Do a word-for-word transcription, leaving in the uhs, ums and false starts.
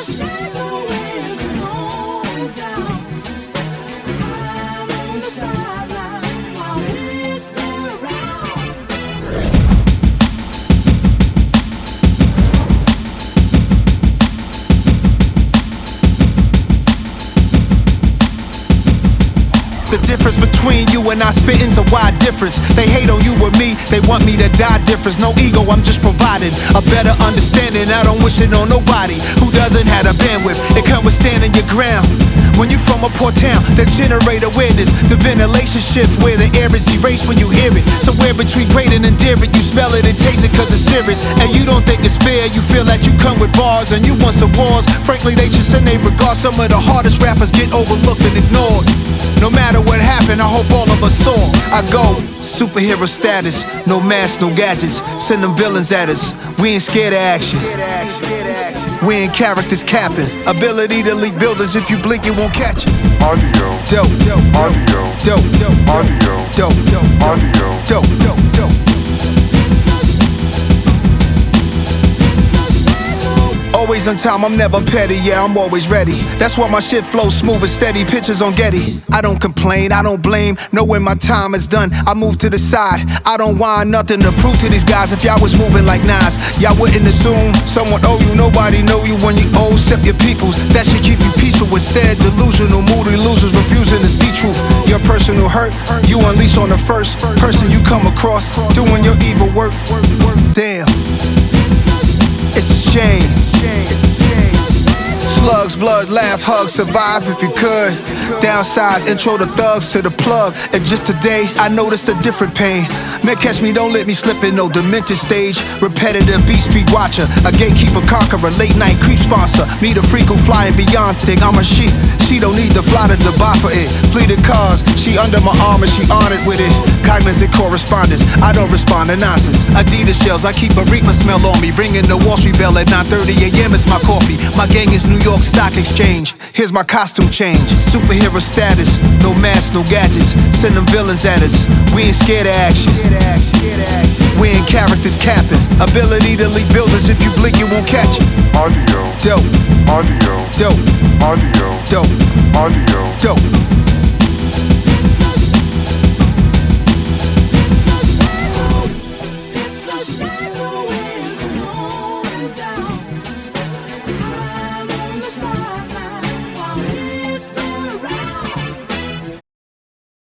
shadow is going down. I'm on the sideline while he's playing around. The difference between you and I spitting's a wide difference. They hate on you or me, they want me to die difference. No ego, I'm just providing a better understanding. I don't wish it on nobody who doesn't have the bandwidth. It comes with standing your ground. When you from a poor town that generate awareness, the ventilation shifts where the air is erased when you hear it. Somewhere between great and endearing, you smell it and taste it cause it's serious. And you don't think it's fair, you feel that you come with bars and you want some wars. Frankly, they should send they regard. Some of the hardest rappers get overlooked and ignored. No matter what happened, I hope all of us saw. I go superhero status, no masks, no gadgets. Send them villains at us. We ain't scared of action. We ain't characters capping. Ability to leap buildings. If you blink, you won't catch it. Audio, Dope, audio, dope, audio, dope, audio, dope, dope, dope. Always on time, I'm never petty, yeah, I'm always ready. That's why my shit flows smooth and steady, pictures on Getty. I don't complain, I don't blame, know when my time is done, I move to the side. I don't want nothing to prove to these guys. If y'all was moving like Nas, y'all wouldn't assume someone owe you. Nobody know you when you owe, except your peoples. That should keep you peaceful. Instead, delusional, moody losers refusing to see truth. Your personal hurt, you unleash on the first person you come across, doing your evil work. Damn, it's a shame. Slugs, blood, laugh, hug, survive if you could. Downsides, intro the thugs to the plug. And just today, I noticed a different pain. Man, catch me, don't let me slip in no demented stage. Repetitive beat street watcher, a gatekeeper conqueror, late night creep sponsor. Me the freak who flying beyond thing. I'm a sheep, she don't need to fly to Dubai for it. Fleeted cars, she under my arm and she honored with it. Cognizant correspondence, I don't respond to nonsense. Adidas shells, I keep a reefer smell on me. Ringing the Wall Street bell at nine thirty a m It's my coffee. My gang is New York Stock Exchange. Here's my costume change. Superhero status, no masks, no gadgets. Send them villains at us. We ain't scared of action. We ain't characters capping. Ability to leap buildings. If you blink, you won't catch it. audio, Dope, audio, dope, audio, dope, audio. dope.